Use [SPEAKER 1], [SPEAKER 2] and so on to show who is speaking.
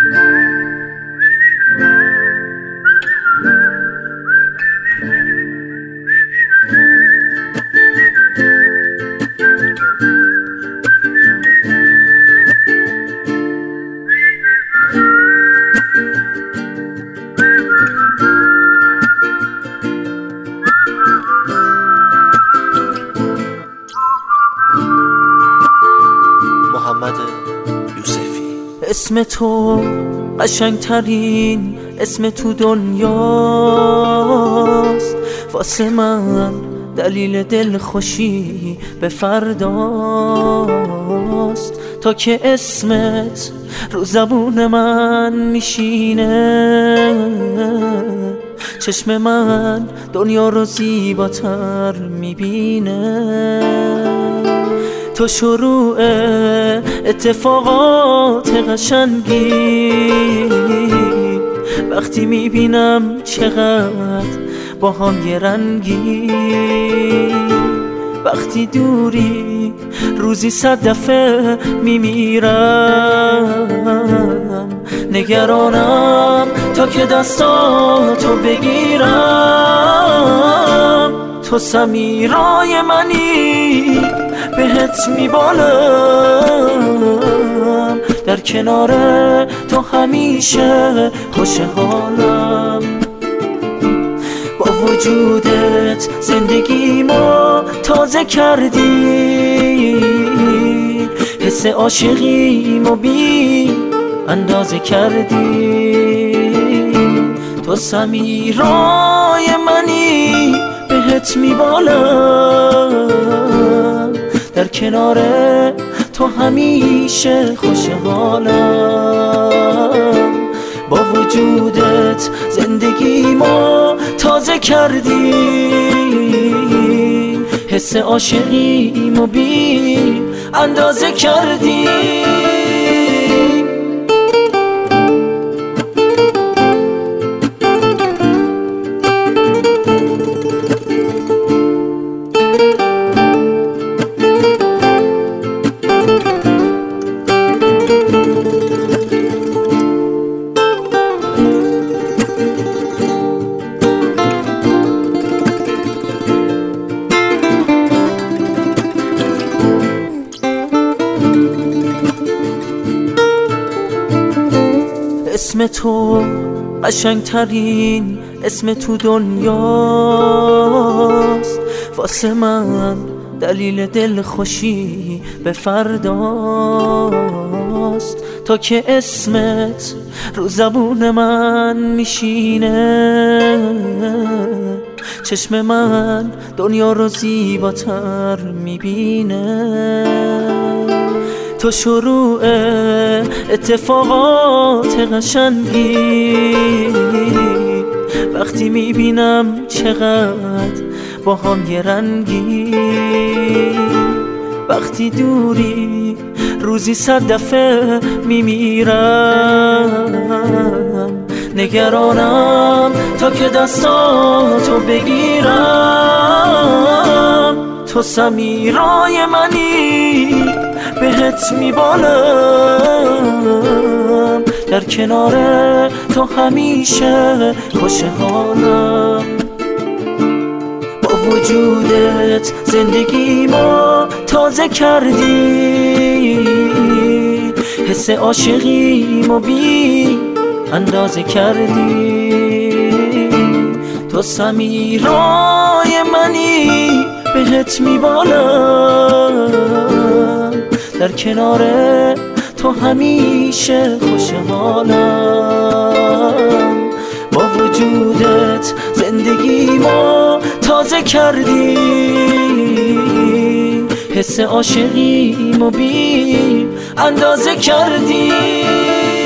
[SPEAKER 1] محمد یوسفی.
[SPEAKER 2] اسم تو قشنگترین اسم تو دنیاست، واسه من دلیل دلخوشی به فرداست. تا که اسمت رو زبون من میشینه، چشم من دنیا رو زیباتر میبینه. تو شروع اتفاقات قشنگی، وقتی میبینم چقدر با هم یه رنگی. وقتی دوری روزی 100 دفعه میمیرم، نگرانم تا که دستاتو بگیرم. تو سمیرای منی بهت میبالم، در کنار تو همیشه خوشحالم. با وجودت زندگیمو تازه کردی، حس عاشقیمو بی اندازه کردی. تو سمیرای منی بهت میبالم، در کنار تو همیشه خوشحالم. با وجودت زندگیمو تازه کردی، حس عاشقیمو بی اندازه کردی. اسم تو قشنگترین اسم تو دنیاست، واسه من دلیل دلخوشی به فرداست. تا که اسمت رو زبون من میشینه، چشم من دنیا رو زیباتر میبینه. تو شروع اتفاقات قشنگی، وقتی میبینم چقدر با هم یه رنگی. وقتی دوری روزی 100 دفعه میمیرم، نگرانم تا که دستاتو بگیرم. تو سمیرای منی بهت میبالم، در کنار تو همیشه خوشحالم. با وجودت زندگیمو تازه کردی، حس عاشقیمو بی اندازه کردی. تو سمیرای منی بهت میبالم، در کنار تو همیشه خوشحالم. با وجودت زندگیمو تازه کردی، حس عاشقیمو بی اندازه کردی.